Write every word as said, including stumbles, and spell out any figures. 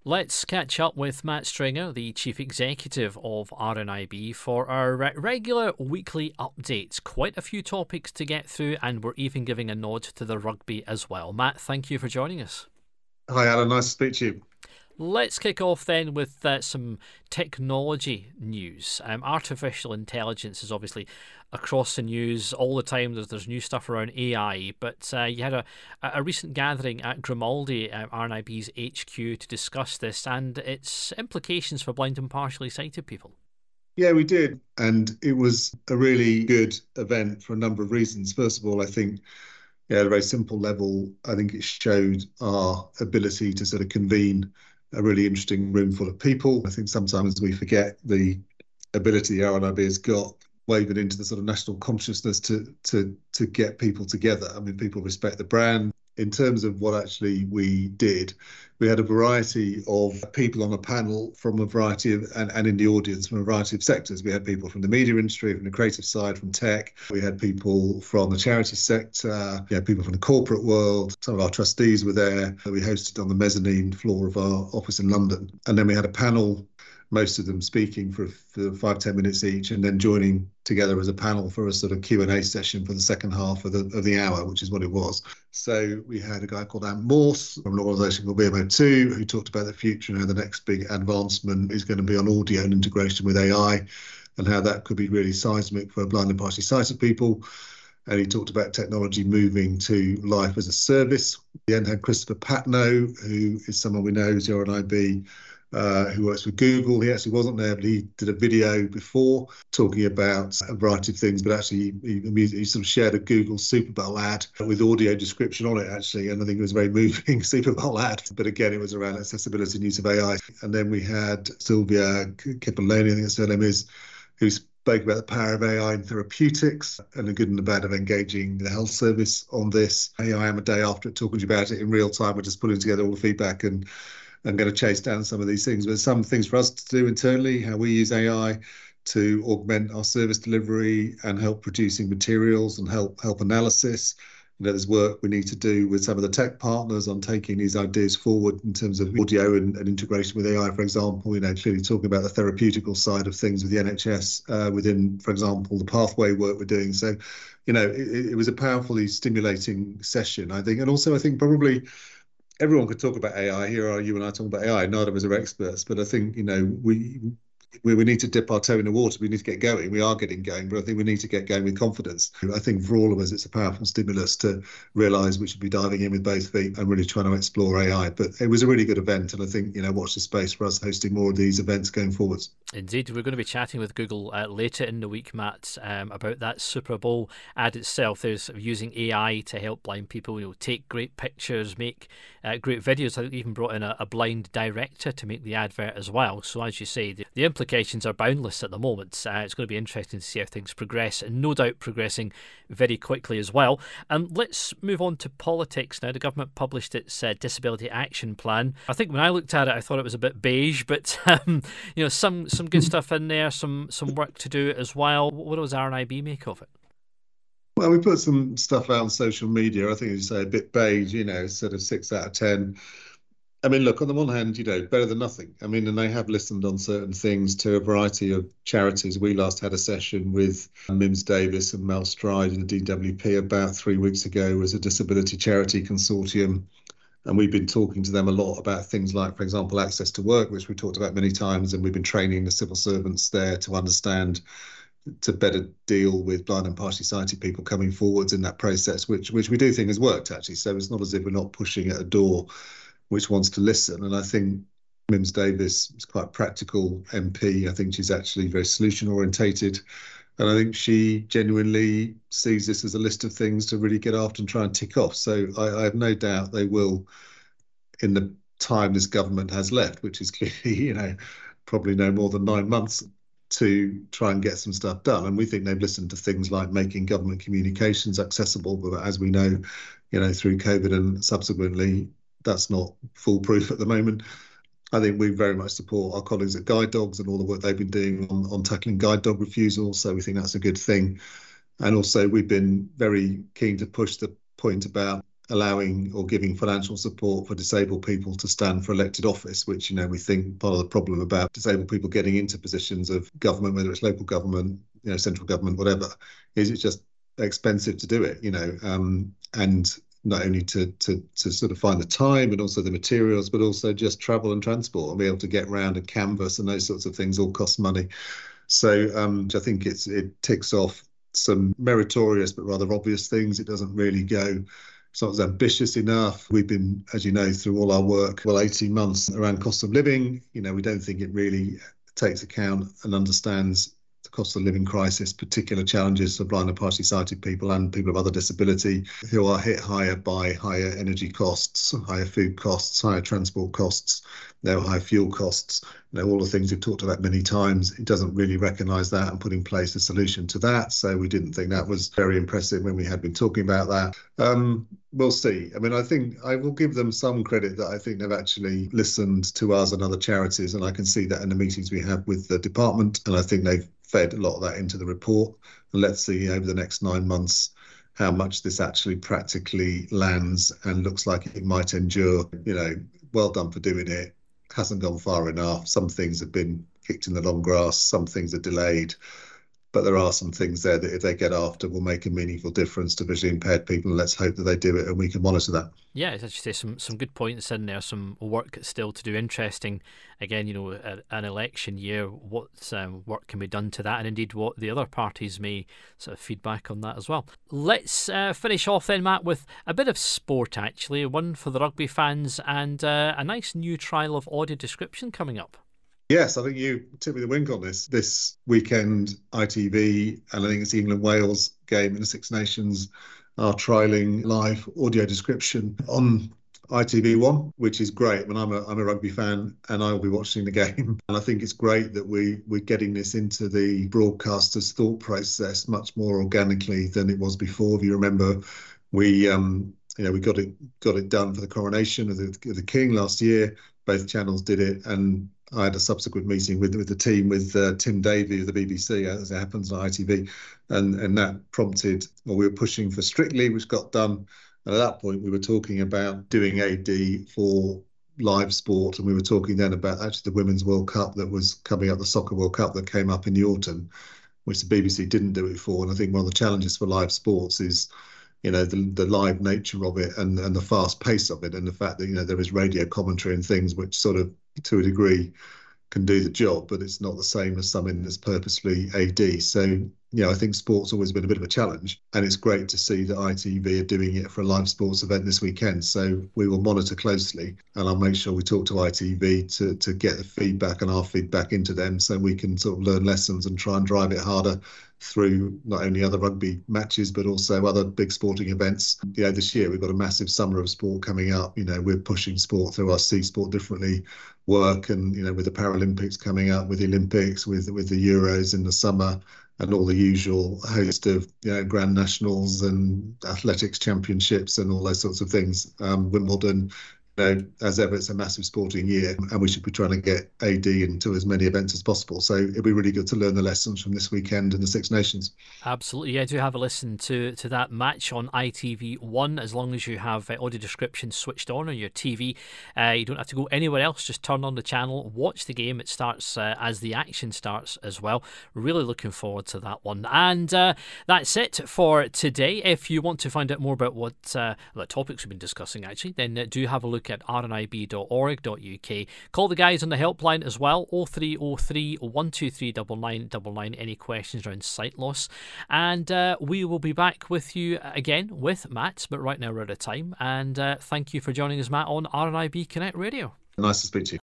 Let's catch up with Matt Stringer, the Chief Executive of R N I B, for our re- regular weekly updates. Quite a few topics to get through, and we're even giving a nod to the rugby as well. Matt, thank you for joining us. Hi, Alan. Nice to speak to you. Let's kick off then with uh, some technology news. Um, artificial intelligence is obviously across the news all the time. There's, there's new stuff around A I, but uh, you had a, a recent gathering at Grimaldi, uh, R N I B's H Q, to discuss this and its implications for blind and partially sighted people. Yeah, we did. And it was a really good event for a number of reasons. First of all, I think, yeah, at a very simple level, I think it showed our ability to sort of convene a really interesting room full of people. I think sometimes we forget the ability the R N I B has got waving into the sort of national consciousness to to to get people together. I mean, people respect the brand. In terms of what actually we did, we had a variety of people on a panel from a variety of, and, and in the audience from a variety of sectors. We had people from the media industry, from the creative side, from tech. We had people from the charity sector, we had people from the corporate world. Some of our trustees were there. We hosted on the mezzanine floor of our office in London. And then we had a panel, most of them speaking for, for five, ten minutes each, and then joining together as a panel for a sort of Q and A session for the second half of the, of the hour, which is what it was. So we had a guy called Ant Morse from an organisation called B M O two, who talked about the future and how the next big advancement is going to be on audio and integration with A I, and how that could be really seismic for blind and partially sighted people. And he talked about technology moving to life as a service. We then had Christopher Patno, who is someone we know as the R N I B, Uh, who works for Google. He actually wasn't there, but he did a video before talking about a variety of things, but actually he, he, he sort of shared a Google Super Bowl ad with audio description on it, actually, and I think it was a very moving Super Bowl ad. But again, it was around accessibility and use of A I. And then we had Sylvia Cipollone, I think that's her name is, who spoke about the power of A I in therapeutics and the good and the bad of engaging the health service on this. Here I am a day after it, talking to you about it in real time. We're just pulling together all the feedback and I'm going to chase down some of these things. But some things for us to do internally, how we use A I to augment our service delivery and help producing materials and help help analysis. You know, there's work we need to do with some of the tech partners on taking these ideas forward in terms of audio and, and integration with A I, for example. You know, clearly talking about the therapeutical side of things with the N H S uh, within, for example, the pathway work we're doing. So, you know, it, it was a powerfully stimulating session, I think. And also, I think probably everyone could talk about A I. Here are you and I talking about A I. Neither of us are experts, but I think, you know, we, we we need to dip our toe in the water. We need to get going. We are getting going, but I think we need to get going with confidence. I think for all of us, it's a powerful stimulus to realise we should be diving in with both feet and really trying to explore A I. But it was a really good event, and I think, you know, watch the space for us hosting more of these events going forwards. Indeed, we're going to be chatting with Google uh, later in the week, Matt, um, about that Super Bowl ad itself. There's using A I to help blind people, you know, take great pictures, make uh, great videos. I think they even brought in a, a blind director to make the advert as well. So as you say, the, the implications are boundless at the moment. Uh, it's going to be interesting to see how things progress, and no doubt progressing very quickly as well. And let's move on to politics now. The government published its uh, disability action plan. I think when I looked at it, I thought it was a bit beige, but um, you know, some some good stuff in there, some some work to do as well. What does R N I B make of it? Well, we put some stuff out on social media. I think, as you say, a bit beige, you know, sort of six out of ten. I mean, look, on the one hand, you know, better than nothing. I mean, and they have listened on certain things to a variety of charities. We last had a session with Mims Davis and Mel Stride and the D W P about three weeks ago as a disability charity consortium. And we've been talking to them a lot about things like, for example, access to work, which we talked about many times. And we've been training the civil servants there to understand, to better deal with blind and partially sighted people coming forwards in that process, which which we do think has worked, actually. So it's not as if we're not pushing at a door which wants to listen. And I think Mims Davis is quite a practical M P. I think she's actually very solution orientated. And I think she genuinely sees this as a list of things to really get after and try and tick off. So I, I have no doubt they will, in the time this government has left, which is clearly, you know, probably no more than nine months, to try and get some stuff done. And we think they've listened to things like making government communications accessible. But as we know, you know, through COVID and subsequently, that's not foolproof at the moment. I think we very much support our colleagues at Guide Dogs and all the work they've been doing on, on tackling guide dog refusal. So we think that's a good thing. And also we've been very keen to push the point about allowing or giving financial support for disabled people to stand for elected office, which, you know, we think part of the problem about disabled people getting into positions of government, whether it's local government, you know, central government, whatever, is it's just expensive to do it, you know, um, and not only to, to to sort of find the time and also the materials, but also just travel and transport and be able to get around and canvas and those sorts of things all cost money. So um, I think it's it ticks off some meritorious but rather obvious things. It doesn't really go, it's not as ambitious enough. We've been, as you know, through all our work, well, eighteen months around cost of living. You know, we don't think it really takes account and understands the cost of living crisis, particular challenges for blind and partially sighted people and people of other disability who are hit higher by higher energy costs, higher food costs, higher transport costs, you know, higher fuel costs, you know, all the things we've talked about many times. It doesn't really recognise that and put in place a solution to that. So we didn't think that was very impressive when we had been talking about that. Um, we'll see. I mean, I think I will give them some credit that I think they've actually listened to us and other charities, and I can see that in the meetings we have with the department, and I think they've fed a lot of that into the report. And let's see over the next nine months how much this actually practically lands and looks like it might endure. You know, well done for doing it. Hasn't gone far enough. Some things have been kicked in the long grass. Some things are delayed. But there are some things there that if they get after will make a meaningful difference to visually impaired people. And let's hope that they do it and we can monitor that. Yeah, as you say, some, some good points in there, some work still to do. Interesting, again, you know, a, an election year, what um, work can be done to that, and indeed what the other parties may sort of feedback on that as well. Let's uh, finish off then, Matt, with a bit of sport, actually, one for the rugby fans and uh, a nice new trial of audio description coming up. Yes, I think you took me the wink on this. This weekend, I T V, and I think it's England-Wales game in the Six Nations, are trialling live audio description on I T V one, which is great. I mean, I'm a, I'm a rugby fan and I will be watching the game. And I think it's great that we, we're getting this into the broadcaster's thought process much more organically than it was before. If you remember, we um, you know, we got it got it done for the coronation of the, of the King last year. Both channels did it, and I had a subsequent meeting with with the team, with uh, Tim Davie of the B B C, as it happens, on I T V, and and that prompted, well, we were pushing for Strictly, which got done. And at that point, we were talking about doing A D for live sport, and we were talking then about actually the Women's World Cup that was coming up, the Soccer World Cup that came up in the autumn, which the B B C didn't do it for. And I think one of the challenges for live sports is, you know, the, the live nature of it and, and the fast pace of it, and the fact that, you know, there is radio commentary and things which sort of, to a degree, can do the job, but it's not the same as something that's purposefully A D. So, you know, I think sport's always been a bit of a challenge, and it's great to see that I T V are doing it for a live sports event this weekend. So we will monitor closely, and I'll make sure we talk to I T V to, to get the feedback and our feedback into them, so we can sort of learn lessons and try and drive it harder through not only other rugby matches, but also other big sporting events. You know, this year we've got a massive summer of sport coming up. You know, we're pushing sport through our See Sport Differently work, and, you know, with the Paralympics coming up, with the Olympics, with with the Euros in the summer, and all the usual host of, you know, Grand Nationals and athletics championships and all those sorts of things. Um, Wimbledon, you know, as ever, it's a massive sporting year, and we should be trying to get A D into as many events as possible. So it'll be really good to learn the lessons from this weekend in the Six Nations. Absolutely, yeah. Do have a listen to to that match on I T V one, as long as you have uh, audio description switched on on your T V. Uh, you don't have to go anywhere else. Just turn on the channel, watch the game. It starts uh, as the action starts as well. Really looking forward to that one. And uh, that's it for today. If you want to find out more about what uh, the topics we've been discussing, actually, then uh, do have a look at r n i b dot org dot u k. Call the guys on the helpline as well, oh three oh three, one two three, nine nine nine nine, any questions around sight loss. And uh, we will be back with you again with Matt, but right now we're out of time. And uh, thank you for joining us, Matt, on R N I B Connect Radio. Nice to speak to you.